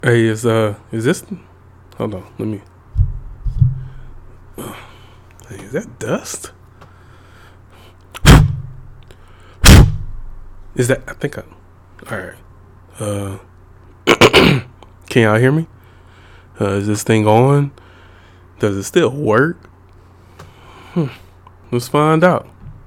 Hey, is this? Hold on, let me. Hey, is that dust? Is that? I think I. All right. Can y'all hear me? Is this thing on? Does it still work? Let's find out.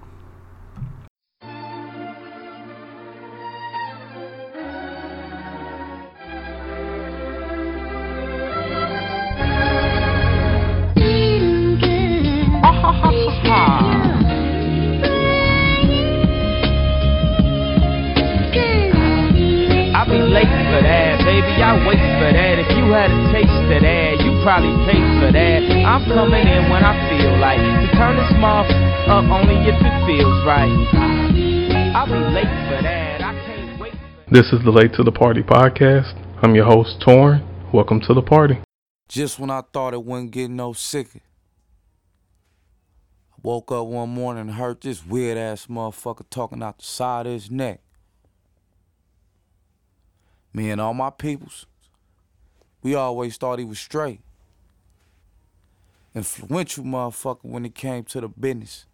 I be late for that, baby, I wait for that. If you had a taste of that, you probably paid for that. I'm coming in when I feel like to turn this mouth up only if it feels right. I'll be late for that, I can't wait. This is the Late to the Party podcast. I'm your host, Torn. Welcome to the party. Just when I thought it wouldn't get no sicker, I woke up one morning and heard this weird ass motherfucker talking out the side of his neck. Me and all my peoples, we always thought he was straight. Influential motherfucker when it came to the business.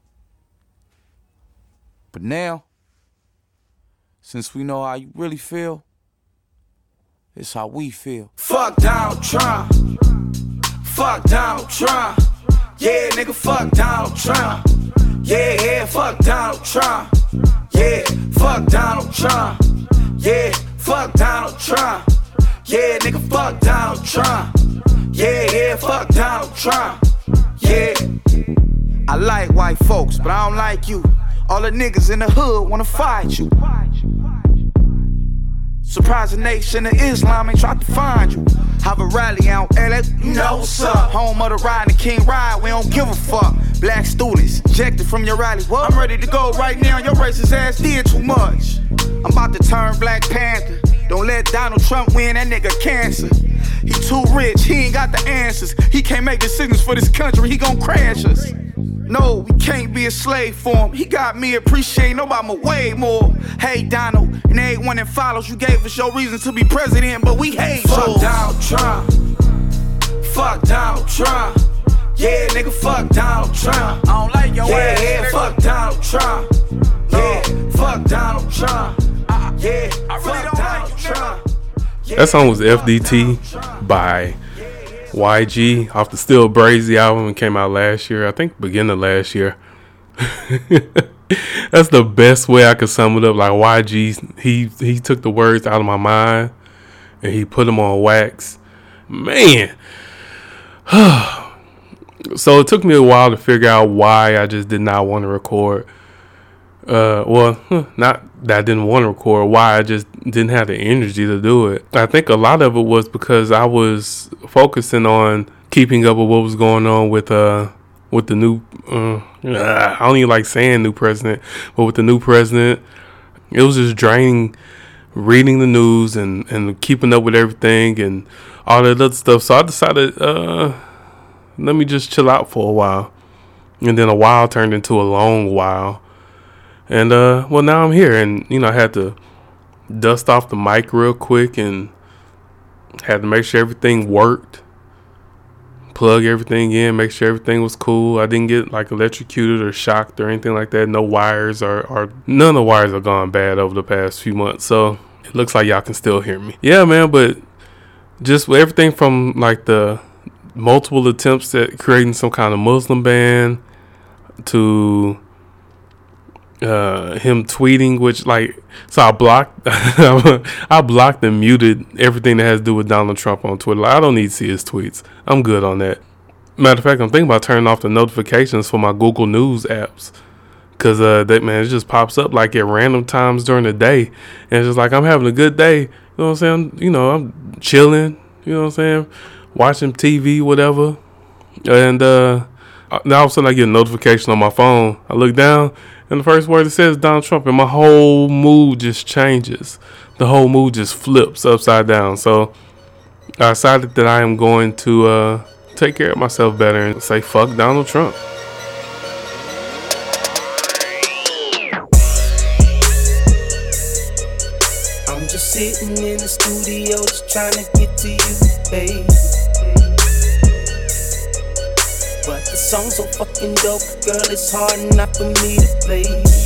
But now, since we know how you really feel, it's how we feel. Fuck Donald Trump. Fuck Donald Trump. Yeah, nigga, fuck Donald Trump. Yeah, fuck Donald Trump. Yeah, fuck Donald Trump. Yeah, fuck Donald Trump. Yeah, nigga, fuck Donald Trump. Yeah, fuck Donald Trump. Yeah. I like white folks, but I don't like you. All the niggas in the hood wanna fight you. Surprise the nation of Islam ain't tried to find you. Have a rally out LA, you know what's up. Home of the ride and the King ride, we don't give a fuck. Black students, ejected from your rally. What? I'm ready to go right now, your racist ass did too much. I'm about to turn Black Panther. Don't let Donald Trump win, that nigga cancer. He too rich, he ain't got the answers. He can't make decisions for this country, he gon' crash us. No, we can't be a slave for him. He got me appreciating Obama way more. Hey Donald, and everyone that follows, you gave us your reason to be president, but we hate you. Fuck Donald Trump. Fuck Donald Trump. Yeah, nigga, fuck Donald Trump. I don't like your ass. Yeah, fuck Donald Trump. Yeah, fuck Donald Trump. Yeah, I really don't like Trump. That song was FDT by YG off the Still Brazy album. It came out last year, I think beginning of last year. That's the best way I could sum it up. Like YG, he took the words out of my mind and he put them on wax. Man. So it took me a while to figure out why I just did not want to record. Not that I didn't want to record, why I just didn't have the energy to do it. I think a lot of it was because I was focusing on keeping up with what was going on with the new, I don't even like saying new president, but with the new president, it was just draining reading the news and keeping up with everything and all that other stuff. So I decided, let me just chill out for a while. And then a while turned into a long while. And, now I'm here and, I had to dust off the mic real quick and had to make sure everything worked, plug everything in, make sure everything was cool. I didn't get like electrocuted or shocked or anything like that. No wires or none of the wires have gone bad over the past few months. So it looks like y'all can still hear me. Yeah, man, but just everything from like the multiple attempts at creating some kind of Muslim ban to him tweeting, which so I blocked and muted everything that has to do with Donald Trump on Twitter. I don't need to see his tweets. I'm good on that. Matter of fact, I'm thinking about turning off the notifications for my Google News apps because it just pops up like at random times during the day, and it's just like I'm having a good day. You know what I'm saying? I'm chilling. You know what I'm saying? Watching TV, whatever, and now all of a sudden I get a notification on my phone. I look down. And the first word it says Donald Trump, and my whole mood just changes. The whole mood just flips upside down. So I decided that I am going to take care of myself better and say fuck Donald Trump. I'm just sitting in the studio just trying to get to you, baby. But the song's so fucking dope, girl, it's hard enough for me to play.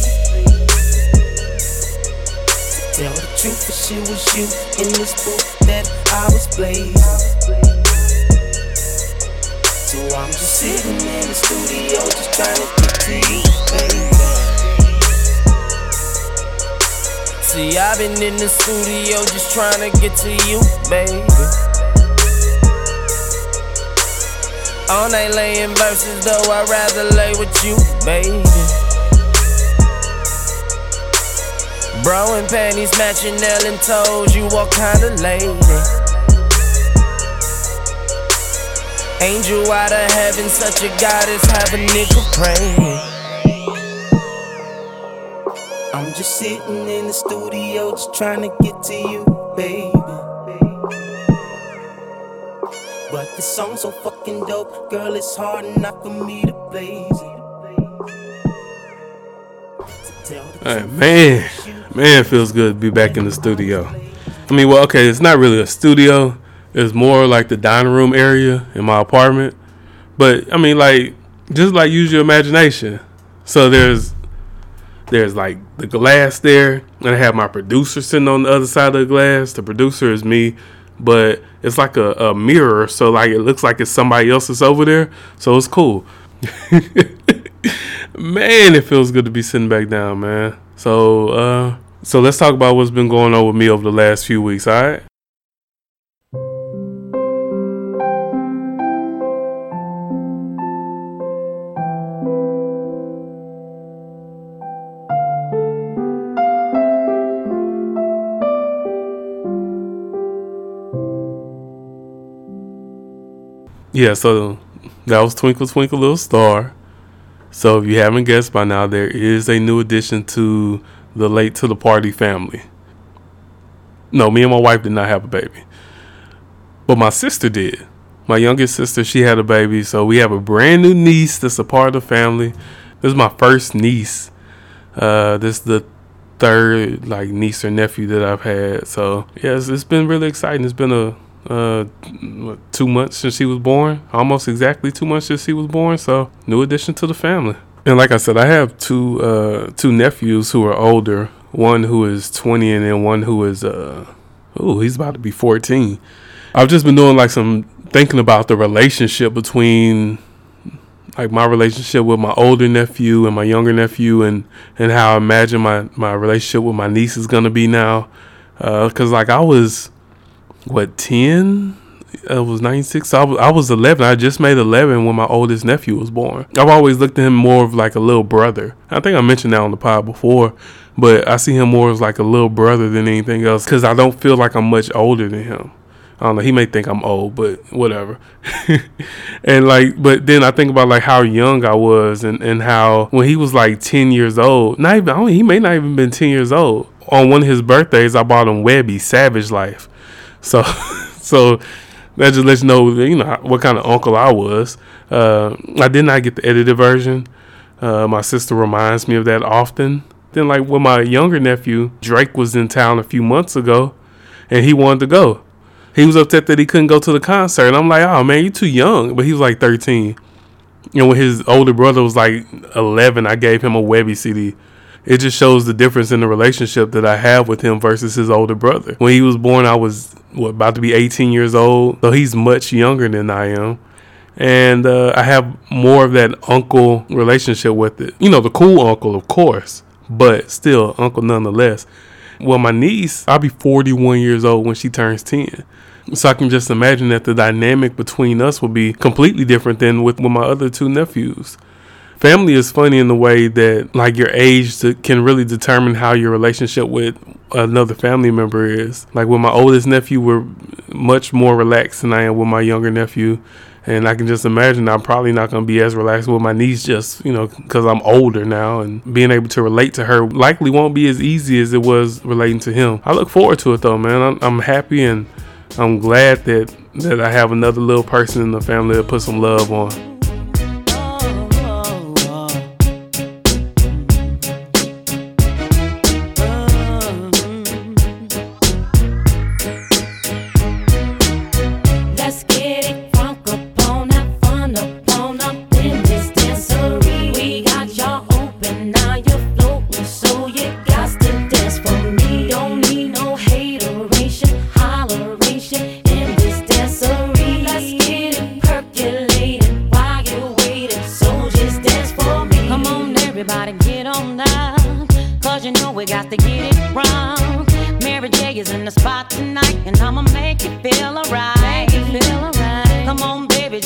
Tell the truth, if it was you in this booth that I was playing. So I'm just sitting in the studio just trying to get to you, baby. See, I've been in the studio just trying to get to you, baby. All night laying verses, though I'd rather lay with you, baby. Bro and panties matching, nail and toes, you all kinda lady. Angel out of heaven, such a goddess, have a nigga praying. I'm just sitting in the studio, just trying to get to you, baby. But the song's so fucking dope, girl, it's hard enough for me to blaze it. Hey, man, it feels good to be back in the studio. I mean, well, okay, it's not really a studio. It's more like the dining room area in my apartment. But, I mean, like, just like use your imagination. So there's like the glass there, and I have my producer sitting on the other side of the glass. The producer is me, but it's like a mirror, so like it looks like it's somebody else that's over there. So it's cool. Man, it feels good to be sitting back down, man. So let's talk about what's been going on with me over the last few weeks, all right? Yeah, so that was Twinkle Twinkle Little Star. So if you haven't guessed by now, there is a new addition to the Late to the Party family. No, me and my wife did not have a baby, but my sister did. My youngest sister, she had a baby, so we have a brand new niece that's a part of the family. This is my first niece. This is the third like niece or nephew that I've had. So yeah, it's been really exciting. It's been 2 months since she was born, almost exactly 2 months since she was born. So new addition to the family. And like I said, I have two nephews who are older. One who is 20 and then one who is he's about to be 14. I've just been doing like some thinking about the relationship between like my relationship with my older nephew and my younger nephew, and how I imagine my relationship with my niece is gonna be now. Cause like I was 10? I was 96. So I was 11. I just made 11 when my oldest nephew was born. I've always looked at him more of like a little brother. I think I mentioned that on the pod before, but I see him more as like a little brother than anything else because I don't feel like I'm much older than him. I don't know. He may think I'm old, but whatever. And like, but then I think about like how young I was and how when he was like 10 years old, he may not even been 10 years old. On one of his birthdays, I bought him Webby Savage Life. So that just lets you know what kind of uncle I was. I did not get the edited version. My sister reminds me of that often. Then, like with my younger nephew, Drake was in town a few months ago, and he wanted to go. He was upset that he couldn't go to the concert. And I'm like, oh man, you're too young. But he was like 13. And when his older brother was like 11, I gave him a Webby CD. It just shows the difference in the relationship that I have with him versus his older brother. When he was born, I was about to be 18 years old. So he's much younger than I am. And I have more of that uncle relationship with it. You know, the cool uncle, of course, but still uncle nonetheless. Well, my niece, I'll be 41 years old when she turns 10. So I can just imagine that the dynamic between us will be completely different than with my other two nephews. Family is funny in the way that like your age can really determine how your relationship with another family member is. Like with my oldest nephew, we're much more relaxed than I am with my younger nephew. And I can just imagine I'm probably not going to be as relaxed with my niece just, because I'm older now, and being able to relate to her likely won't be as easy as it was relating to him. I look forward to it though, man. I'm happy and I'm glad that I have another little person in the family to put some love on.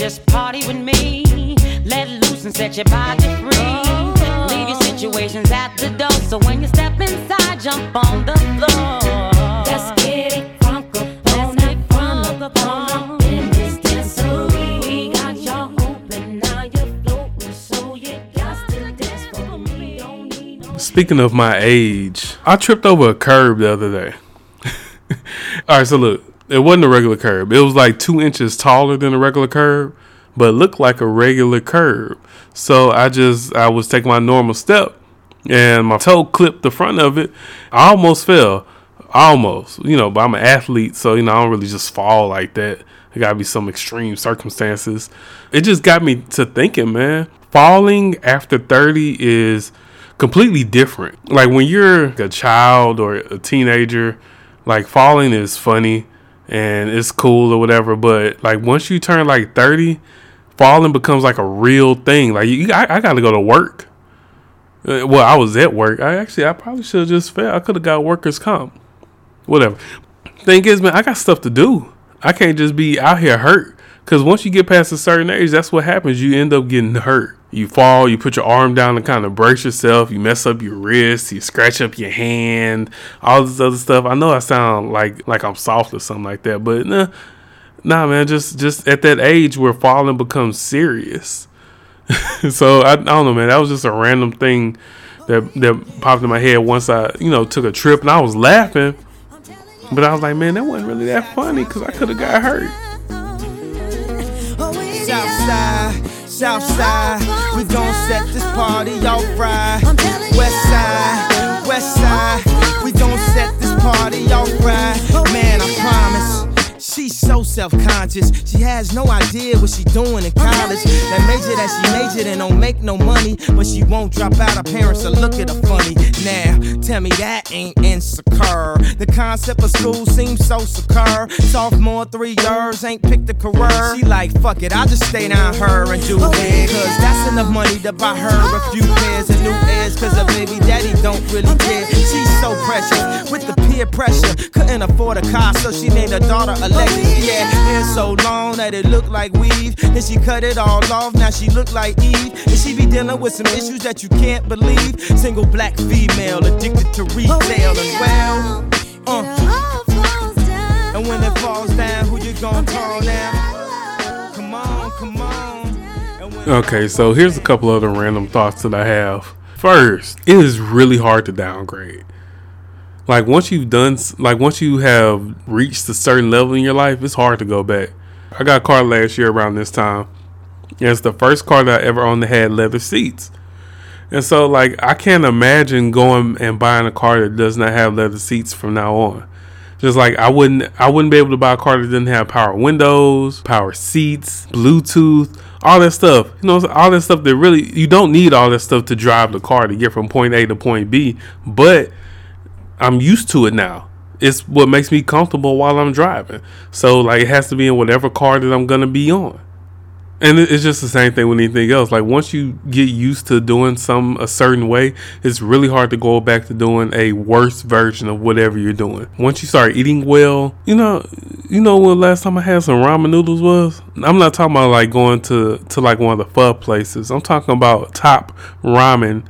just party with me. Let loose and set your body free. Leave your situations at the door, so when you step inside, jump on the floor. Let's get it crunk up in this dancery. We got y'all open, now you're floating, so you got to dance for me. Don't need no. Speaking of my age, I tripped over a curb the other day. All right, so look, it wasn't a regular curb. It was like 2 inches taller than a regular curb, but it looked like a regular curb. So I was taking my normal step, and my toe clipped the front of it. I almost fell. Almost, but I'm an athlete, so, I don't really just fall like that. There gotta be some extreme circumstances. It just got me to thinking, man, falling after 30 is completely different. Like when you're a child or a teenager, like falling is funny and it's cool or whatever. But like once you turn like 30, falling becomes like a real thing. Like I got to go to work. Well, I was at work. I probably should have just fell. I could have got workers' comp. Whatever. Thing is, man, I got stuff to do. I can't just be out here hurt. Because once you get past a certain age, that's what happens. You end up getting hurt. You fall, you put your arm down and kind of brace yourself. You mess up your wrist. You scratch up your hand. All this other stuff. I know I sound like I'm soft or something like that. But nah, man. Just at that age where falling becomes serious. So I don't know, man. That was just a random thing that popped in my head once I, took a trip and I was laughing. But I was like, man, that wasn't really that funny because I could have got hurt. Southside, we gon' set this party off right. Westside, we gon' set this party off right. Man, I promise. She's so self-conscious. She has no idea what she doing in college. That major that she majored in don't make no money, but she won't drop out. Her parents will look at her funny. Now, tell me that ain't insecure. The concept of school seems so secure. Sophomore 3 years, ain't picked a career. She like, fuck it, I'll just stay down her and do it. Cause that's enough money to buy her a few pairs of new ears. Cause her baby daddy don't really care. She's so precious with the peer pressure. Couldn't afford a car, so she named her daughter Alexis. Yeah, hair so long that it looked like weave. Then she cut it all off, now she look like Eve. And she be dealing with some issues that you can't believe. Single black female, addicted to retail and and when it falls down, who you gonna call now? Come on. Okay, so here's a couple other random thoughts that I have. First, it is really hard to downgrade. Like once you have reached a certain level in your life, it's hard to go back. I got a car last year around this time. And it's the first car that I ever owned that had leather seats. And so like I can't imagine going and buying a car that does not have leather seats from now on. Just like I wouldn't be able to buy a car that didn't have power windows, power seats, Bluetooth, all that stuff. All that stuff that really, you don't need all that stuff to drive the car to get from point A to point B. But I'm used to it now. It's what makes me comfortable while I'm driving. So like it has to be in whatever car that I'm going to be on. And it's just the same thing with anything else. Like once you get used to doing a certain way, it's really hard to go back to doing a worse version of whatever you're doing. Once you start eating well, you know when last time I had some ramen noodles was? I'm not talking about like going to like one of the pho places. I'm talking about top ramen,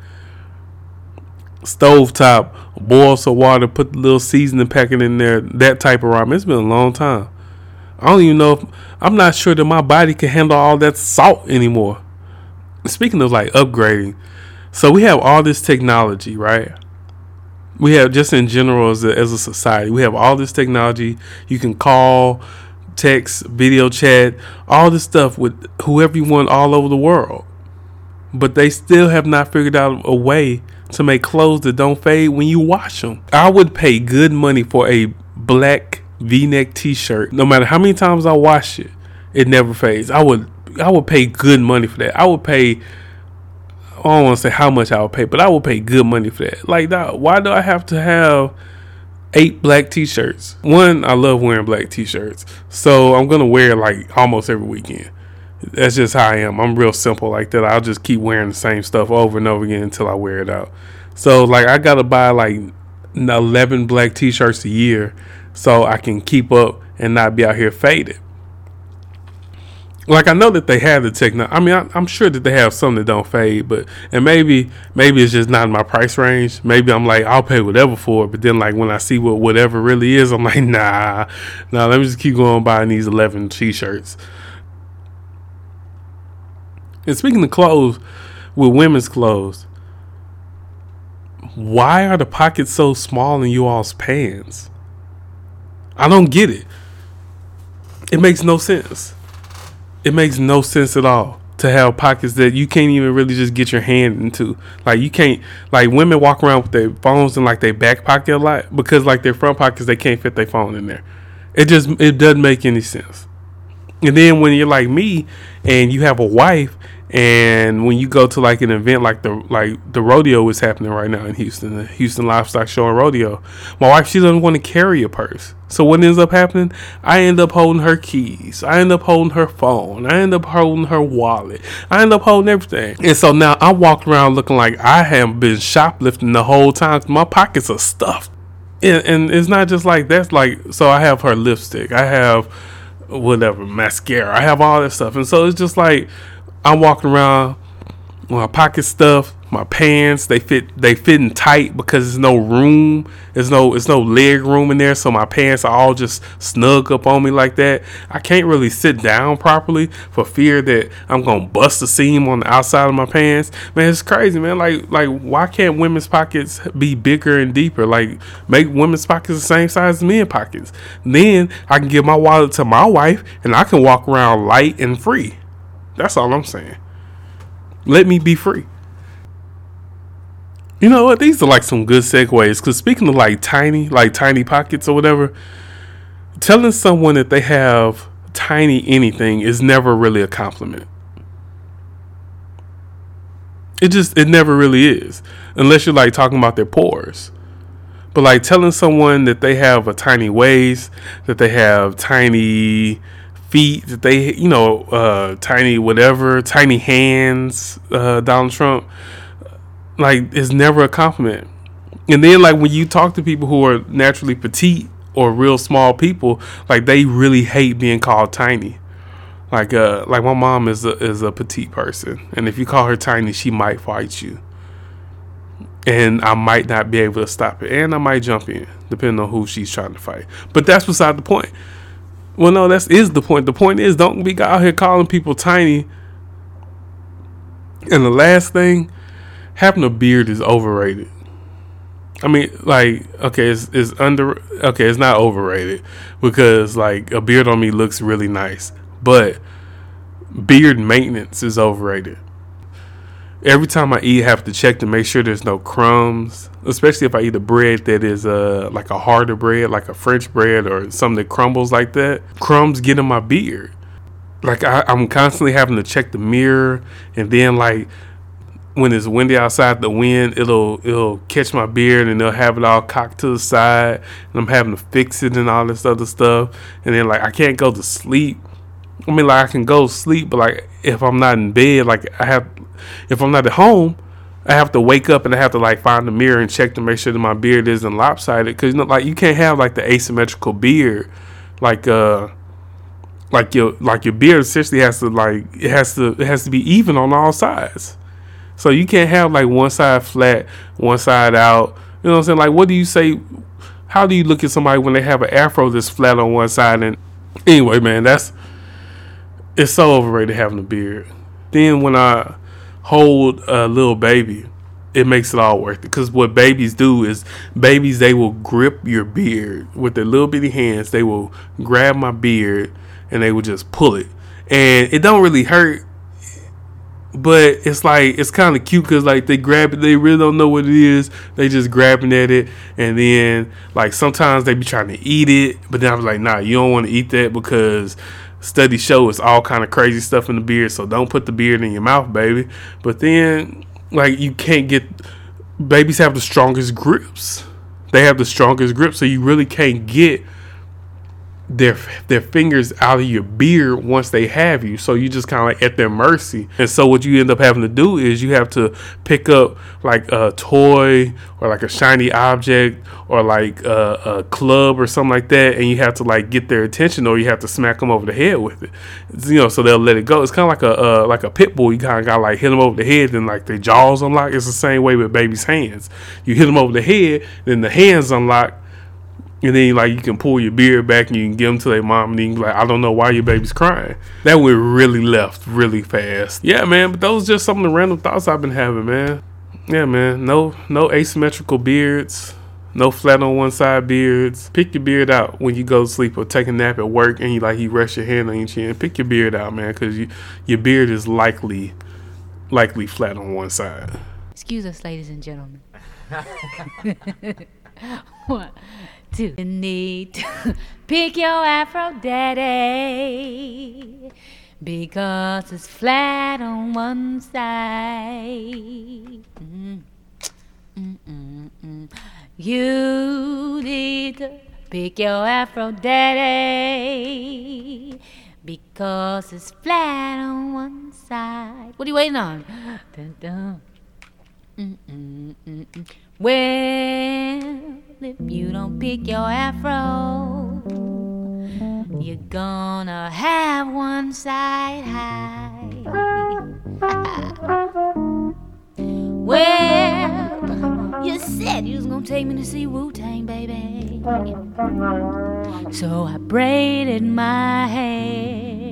stovetop, boil some water, put the little seasoning packet in there, that type of ramen. It's been a long time. I don't even know I'm not sure that my body can handle all that salt anymore. Speaking of like upgrading, so we have all this technology, right? We have just in general as a society, we have all this technology. You can call, text, video chat, all this stuff with whoever you want all over the world. But they still have not figured out a way to make clothes that don't fade when you wash them. I would pay good money for a black V-neck t-shirt. No matter how many times I wash it, it never fades. I would pay good money for that. I don't want to say how much I would pay, but I would pay good money for that. Like, why do I have to have 8 black t-shirts? One, I love wearing black t-shirts, so I'm gonna wear it like almost every weekend. That's just how I am. I'm real simple like that. I'll just keep wearing the same stuff over and over again until I wear it out. So like I gotta buy like 11 black t-shirts a year so I can keep up and not be out here faded. Like, I know that they have the technology. I mean, I'm sure that they have some that don't fade, and maybe it's just not in my price range. Maybe I'm like, I'll pay whatever for it. But then, like, when I see what whatever really is, I'm like, nah, let me just keep going buying these 11 t-shirts. And speaking of clothes, with women's clothes, why are the pockets so small in you all's pants? I don't get it. It makes no sense. It makes no sense at all to have pockets that you can't even really just get your hand into. Like, you can't, like, women walk around with their phones in like their back pocket a lot because like their front pockets, they can't fit their phone in there. It doesn't make any sense. And then when you're like me and you have a wife, and when you go to like an event like the rodeo is happening right now in Houston, the Houston Livestock Show and Rodeo, my wife, she doesn't want to carry a purse. So what ends up happening? I end up holding her keys. I end up holding her phone. I end up holding her wallet. I end up holding everything. And so now I walk around looking like I have been shoplifting the whole time. My pockets are stuffed. And it's not just like that's like, so I have her lipstick. I have whatever, mascara. I have all that stuff. And so it's just like, I'm walking around with my pocket stuff, my pants, they fitting tight because there's no room. There's no leg room in there, so my pants are all just snug up on me like that. I can't really sit down properly for fear that I'm gonna bust a seam on the outside of my pants. Man, it's crazy, man. Like why can't women's pockets be bigger and deeper? Like, make women's pockets the same size as men's pockets. Then I can give my wallet to my wife and I can walk around light and free. That's all I'm saying. Let me be free. You know what? These are like some good segues. Because speaking of like tiny pockets or whatever, telling someone that they have tiny anything is never really a compliment. It never really is. Unless you're like talking about their pores. But like telling someone that they have a tiny waist, that they have tiny feet, that they, tiny whatever, tiny hands, Donald Trump, like, it's never a compliment. And then like when you talk to people who are naturally petite or real small people, like, they really hate being called tiny. Like my mom is a petite person, and if you call her tiny, she might fight you, and I might not be able to stop it, and I might jump in depending on who she's trying to fight. But that's beside the point. Well, no, that is the point. The point is, don't be out here calling people tiny. And the last thing, having a beard is overrated. I mean, like, okay, it's not overrated because like a beard on me looks really nice, but beard maintenance is overrated. Every time I eat, I have to check to make sure there's no crumbs, especially if I eat a bread that is like a harder bread, like a French bread or something that crumbles like that. Crumbs get in my beard. Like, I'm constantly having to check the mirror, and then like when it's windy outside, the wind, it'll catch my beard and they'll have it all cocked to the side, and I'm having to fix it and all this other stuff. And then like I can't go to sleep. I mean, like, I can go to sleep, but like if I'm not in bed, like if I'm not at home, I have to wake up and I have to like find the mirror and check to make sure that my beard isn't lopsided. Because like you can't have like the asymmetrical beard, like your beard essentially has to like it has to be even on all sides. So you can't have like one side flat, one side out. You know what I'm saying? Like, what do you say? How do you look at somebody when they have an afro that's flat on one side? And anyway, man, it's so overrated having a beard. Then when I hold a little baby, it makes it all worth it. Because what babies do is, they will grip your beard with their little bitty hands. They will grab my beard and they will just pull it. And it don't really hurt, but it's like, it's kind of cute because like they grab it, they really don't know what it is. They just grabbing at it. And then like sometimes they be trying to eat it, but then I was like, nah, you don't want to eat that because studies show it's all kind of crazy stuff in the beard, so don't put the beard in your mouth, baby. But then like you can't get, babies have the strongest grips. They have the strongest grip, so you really can't get their fingers out of your beard once they have you, so you just kind of like at their mercy. And so what you end up having to do is you have to pick up like a toy or like a shiny object or like a club or something like that, and you have to like get their attention, or you have to smack them over the head with it, so they'll let it go. It's kind of like a pit bull. You kind of got like hit them over the head, and like their jaws unlock. It's the same way with babies' hands. You hit them over the head, then the hands unlock. And then like you can pull your beard back and you can give them to their mom, and then you can be like, I don't know why your baby's crying. That went really left really fast. Yeah, man, but those are just some of the random thoughts I've been having, man. Yeah, man, no asymmetrical beards, no flat on one side beards. Pick your beard out when you go to sleep or take a nap at work, and you rest your hand on your chin. Pick your beard out, man, because your beard is likely flat on one side. Excuse us, ladies and gentlemen. 1, 2. You need to pick your Afro daddy, because it's flat on one side. You need to pick your Afro daddy, because it's flat on one side. What are you waiting on? Dun, dun. Well, if you don't pick your Afro, you're gonna have one side high. Well, you said you was gonna take me to see Wu-Tang, baby, so I braided my hair.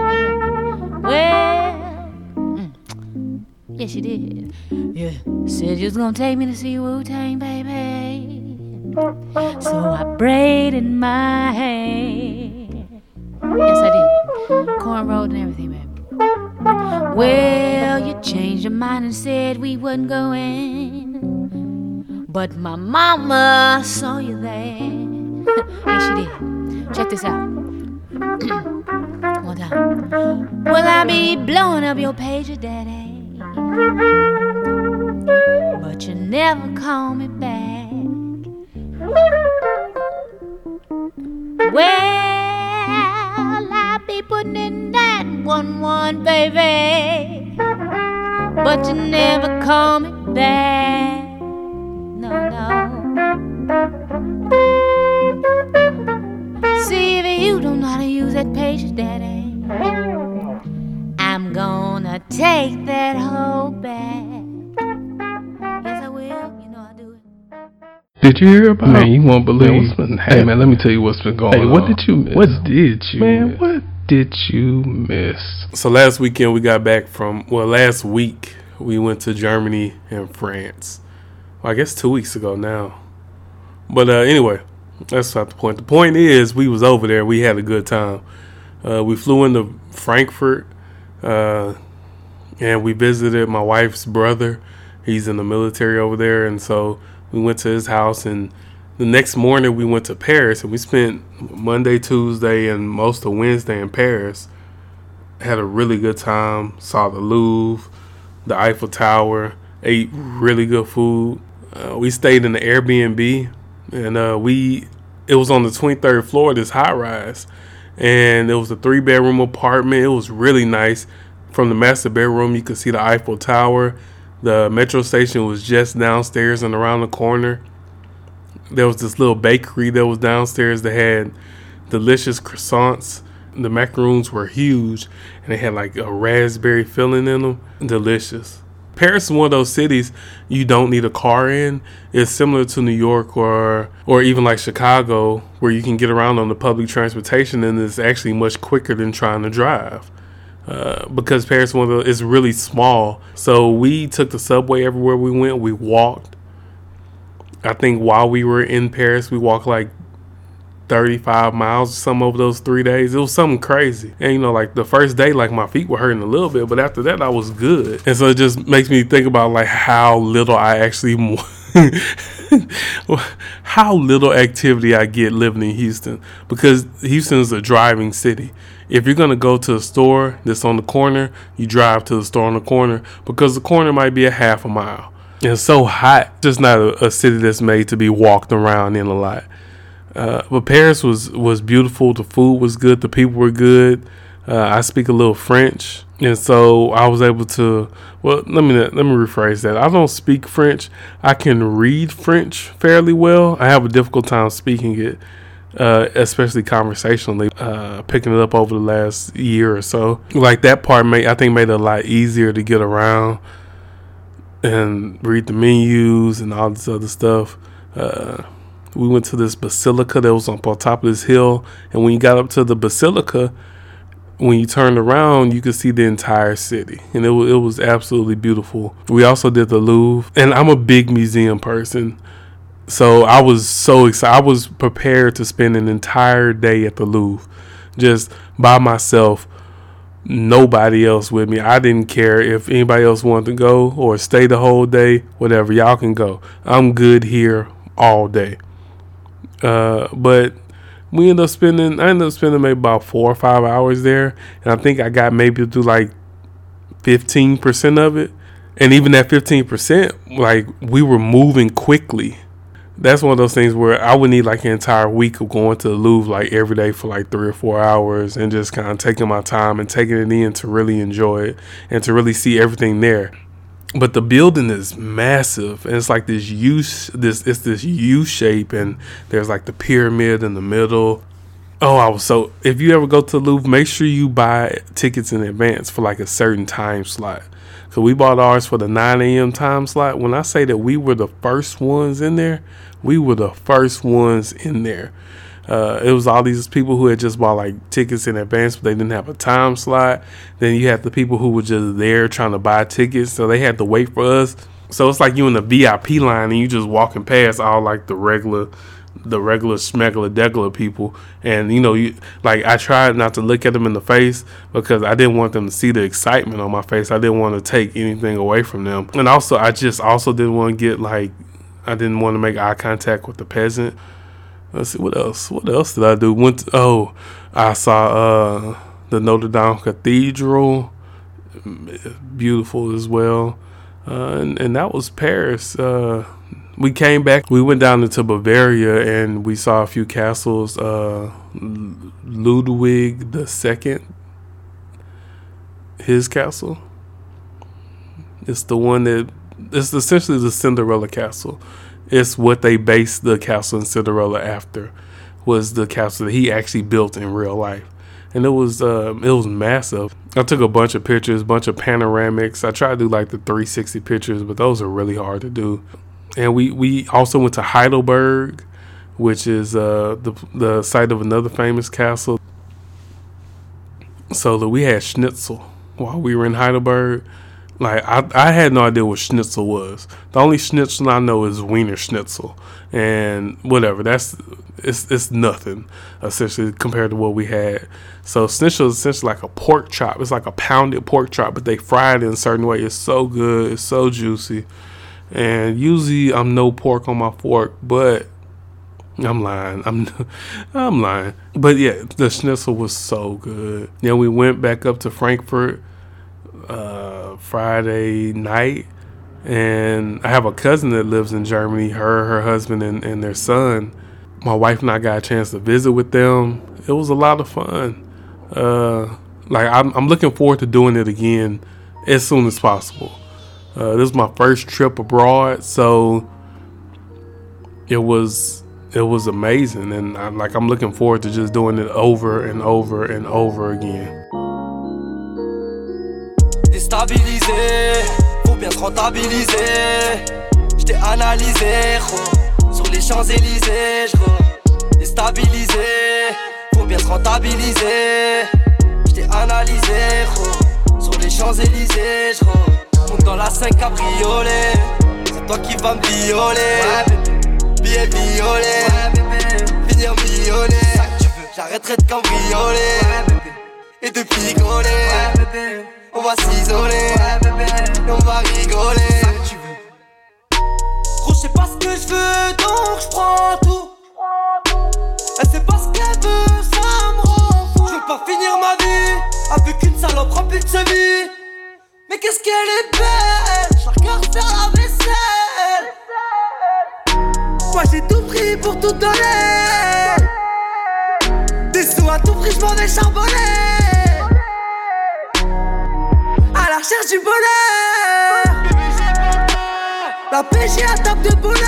Well, yes, you did. Yeah, said you was gonna take me to see Wu-Tang, baby, so I braided my hair. Yes, I did. Cornrowed and everything, baby. Well, you changed your mind and said we wouldn't go in, but my mama saw you there. Yes, she did. Check this out. One time. Well, I be blowing up your pager, daddy, but you never call me back. Well, I be putting in that 1-1, baby, but you never call me back. No. See, if you don't know how to use that pager, daddy, I'm gonna take that hoe back. Yes, I will. You know I do it. Did you hear about? Man, you won't believe. Hey, man, let me tell you what's been going on. Hey, what did you miss? What did you Man, what did you miss? So last weekend we got back last week we went to Germany and France. Well, I guess 2 weeks ago now. But anyway, that's not the point. The point is we was over there. We had a good time. We flew into Frankfurt, and we visited my wife's brother. He's in the military over there, and so we went to his house, and the next morning we went to Paris, and we spent Monday, Tuesday, and most of Wednesday in Paris. Had a really good time. Saw the Louvre, the Eiffel Tower, ate really good food. We stayed in the Airbnb, and it was on the 23rd floor of this high rise, and it was a 3-bedroom apartment. It was really nice. From the master bedroom, you could see the Eiffel Tower. The metro station was just downstairs and around the corner. There was this little bakery that was downstairs that had delicious croissants. The macaroons were huge, and they had like a raspberry filling in them. Delicious. Paris is one of those cities you don't need a car in. It's similar to New York or even like Chicago, where you can get around on the public transportation, and it's actually much quicker than trying to drive. Because Paris is really small. So we took the subway everywhere we went. We walked. I think while we were in Paris, we walked like 35 miles or something over those 3 days. It was something crazy. And like the first day, like my feet were hurting a little bit, but after that I was good. And so it just makes me think about like how little I actually how little activity I get living in Houston, because Houston is a driving city. If you're going to go to a store that's on the corner, you drive to the store on the corner, because the corner might be a half a mile. It's so hot. It's just not a city that's made to be walked around in a lot. But Paris was beautiful. The food was good. The people were good. I speak a little French, and so I was able to. Well, let me rephrase that. I don't speak French. I can read French fairly well. I have a difficult time speaking it, especially conversationally. Picking it up over the last year or so. Like that part made it a lot easier to get around and read the menus and all this other stuff. We went to this basilica that was on top of this hill, and when you got up to the basilica, when you turned around, you could see the entire city, and it was absolutely beautiful. We also did the Louvre, and I'm a big museum person, so I was so excited. I was prepared to spend an entire day at the Louvre, just by myself, nobody else with me. I didn't care if anybody else wanted to go or stay the whole day, whatever. Y'all can go. I'm good here all day. But I ended up spending maybe about 4 or 5 hours there, and I think I got maybe through like 15% of it. And even that 15%, like, we were moving quickly. That's one of those things where I would need like an entire week of going to the Louvre like every day for like 3 or 4 hours and just kind of taking my time and taking it in to really enjoy it and to really see everything there. But the building is massive, and it's like this U shape, and there's like the pyramid in the middle. Oh, if you ever go to the Louvre, make sure you buy tickets in advance for like a certain time slot. So we bought ours for the 9 a.m. time slot. When I say that we were the first ones in there, we were the first ones in there. It was all these people who had just bought like tickets in advance, but they didn't have a time slot. Then you had the people who were just there trying to buy tickets, so they had to wait for us. So it's like you in the VIP line and you just walking past all like the regular schmegular people, and I tried not to look at them in the face because I didn't want them to see the excitement on my face. I didn't want to take anything away from them, and also I didn't want to make eye contact with the peasant. Let's see, what else did I do? I saw the Notre Dame Cathedral, beautiful as well, and that was Paris. We came back. We went down into Bavaria and we saw a few castles. Ludwig II, his castle. It's essentially the Cinderella castle. It's what they based the castle in Cinderella after, was the castle that he actually built in real life. And it was massive. I took a bunch of pictures, a bunch of panoramics. I tried to do like the 360 pictures, but those are really hard to do. And we also went to Heidelberg, which is the site of another famous castle. So that we had schnitzel while we were in Heidelberg. Like, I had no idea what schnitzel was. The only schnitzel I know is Wiener Schnitzel, and whatever. It's nothing essentially compared to what we had. So schnitzel is essentially like a pork chop. It's like a pounded pork chop, but they fry it in a certain way. It's so good. It's so juicy. And usually I'm no pork on my fork, but I'm lying. I'm lying. But yeah, the schnitzel was so good. Then we went back up to Frankfurt Friday night, and I have a cousin that lives in Germany. Her husband and their son. My wife and I got a chance to visit with them. It was a lot of fun. I'm looking forward to doing it again as soon as possible. This is my first trip abroad, so it was amazing, and I'm looking forward to just doing it over and over and over again. Déstabilisé, faut bien te rentabiliser. J't'ai analysé, sur les Champs-Élysées, déstabilisé, faut bien te rentabiliser. J't'ai analysé, sur les Champs-Élysées, monte dans la 5 cabriolet. C'est toi qui vas me violer. Ouais, bébé. Billet violet. Ouais, bébé. Finir millionnaire. Ça que tu veux. J'arrêterai de cambrioler. Ouais, bébé. Et de picoler. Ouais, bébé. On va s'isoler. Ouais, bébé. Et on va rigoler. Ça que tu veux. Gros, j'sais pas ce que j'veux, donc j'prends tout. Elle sait pas ce qu'elle veut, ça me rend fou. J'veux pas finir ma vie avec une salope remplie de semis. Mais qu'est-ce qu'elle est belle, je la regarde faire la vaisselle. Moi j'ai tout pris pour tout donner. nous à tout prix je m'en vais charbonner. À la recherche du bonheur. La PJ à table de bonheur.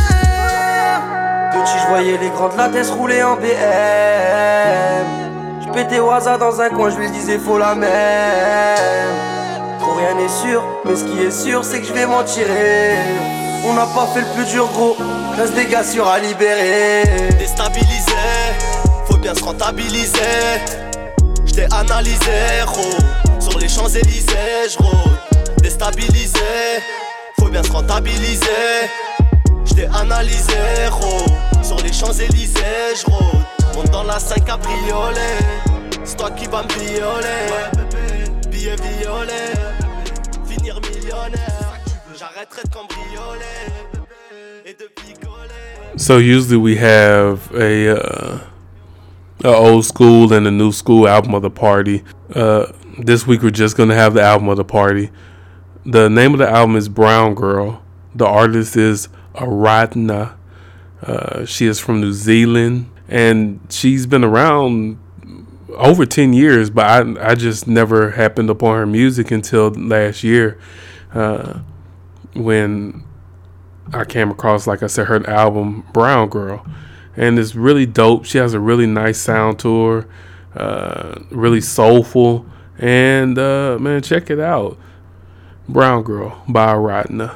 Petit je voyais les grandes latesses rouler en BM. Je pétais Waza dans un coin, je lui disais faut la même. Trop rien n'est sûr, mais ce qui est sûr c'est que je vais m'en tirer. On n'a pas fait le plus dur gros, reste des gars sûrs à libérer. Déstabilisé, faut bien se rentabiliser. J't'ai analysé, gros, sur les Champs-Élysées, j'rôde. Déstabilisé, faut bien se rentabiliser. J't'ai analysé, gros, sur les Champs-Élysées, j'rôde. Monte dans la 5 cabriolet, c'est toi qui vas me violer. Ouais bébé, billet violet, finir millionnaire. J'arrêterai de cambrioler et de picoler. So usually we have a old school and a new school album of the party. This week we're just gonna have the album of the party. The name of the album is Brown Girl. The artist is Aradna. She is from New Zealand and she's been around over 10 years, but I just never happened upon her music until last year. When I came across, like I said, her album Brown Girl, and it's really dope. She has a really nice sound to her, really soulful, and man, check it out. Brown Girl by Aradna.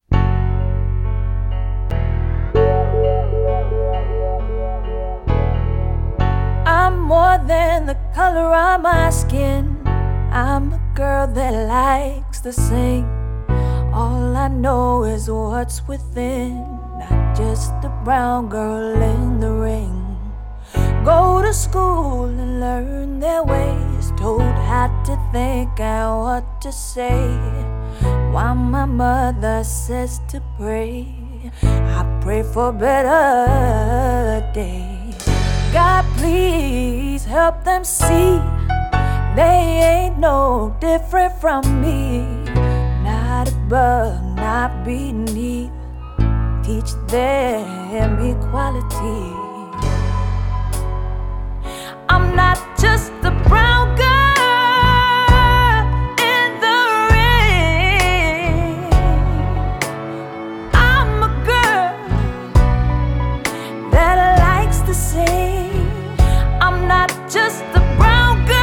I'm more than the color of my skin. I'm a girl that likes to sing. All I know is what's within, not just a brown girl in the ring. Go to school and learn their ways, told how to think and what to say. While my mother says to pray, I pray for better days. God, please help them see they ain't no different from me. Not above, not beneath. Teach them equality. I'm not just a brown girl in the ring. I'm a girl that likes to sing. I'm not just a brown girl.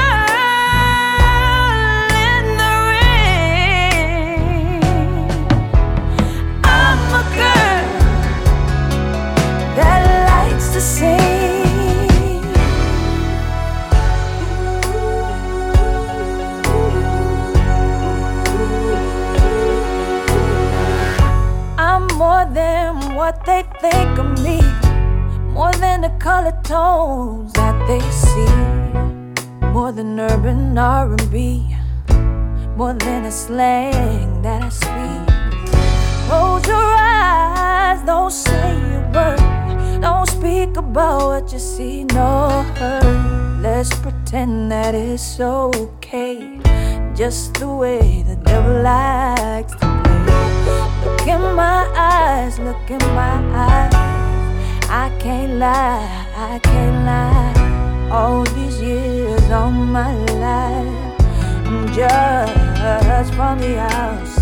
I'm more than what they think of me, more than the color tones that they see, more than urban R&B, more than the slang that I speak. Close your eyes, don't say a word. Don't speak about what you see nor heard. Let's pretend that it's okay, just the way the devil likes to play. Look in my eyes, look in my eyes. I can't lie, I can't lie. All these years of my life, I'm judged from the outside.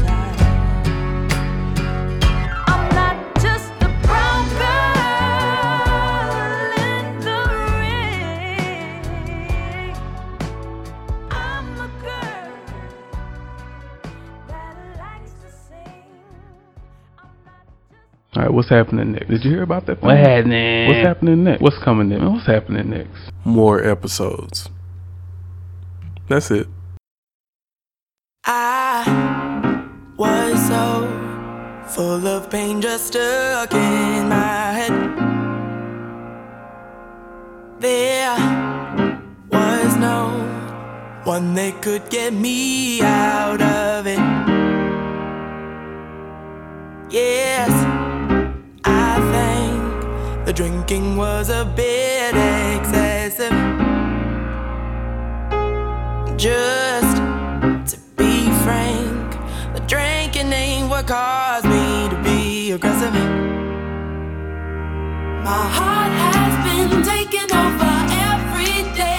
All right, what's happening next? Did you hear about that thing? What happening? What's happening next? What's coming next? What's happening next? More episodes. That's it. I was so full of pain, just stuck in my head. There was no one that could get me out of it. Yes, I think the drinking was a bit excessive. Just to be frank, the drinking ain't what caused me to be aggressive. My heart has been taken over every day.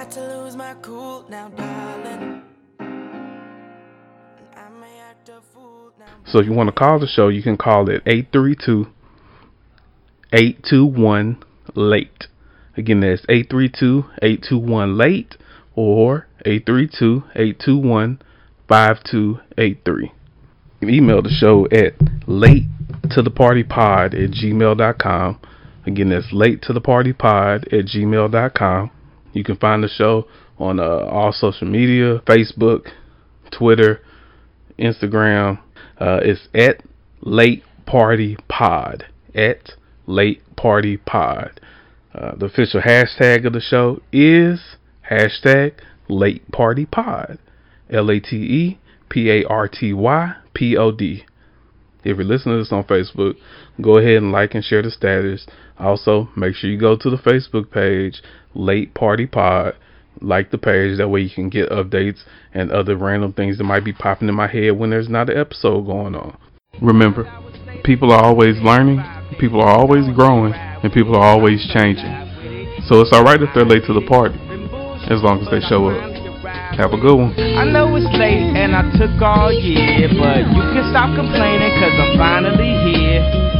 about to lose my cool now, darling. I may act a fool now. So if you want to call the show, you can call it 832-821-LATE. Again, that's 832-821-LATE or 832-821-5283. You can email the show at latetothepartypod@gmail.com. Again, that's latetothepartypod@gmail.com. You can find the show on all social media, Facebook, Twitter, Instagram. It's at Late Party Pod. At Late Party Pod. The official hashtag of the show is hashtag Late Party Pod. LATEPARTYPOD. If you're listening to this on Facebook, go ahead and like and share the status. Also, make sure you go to the Facebook page, Late Party Pod. Like the page, that way you can get updates and other random things that might be popping in my head when there's not an episode going on. Remember, people are always learning, people are always growing, and people are always changing. So it's alright if they're late to the party, as long as they show up. Have a good one. I know it's late and I took all year, but you can stop complaining cause I'm finally here.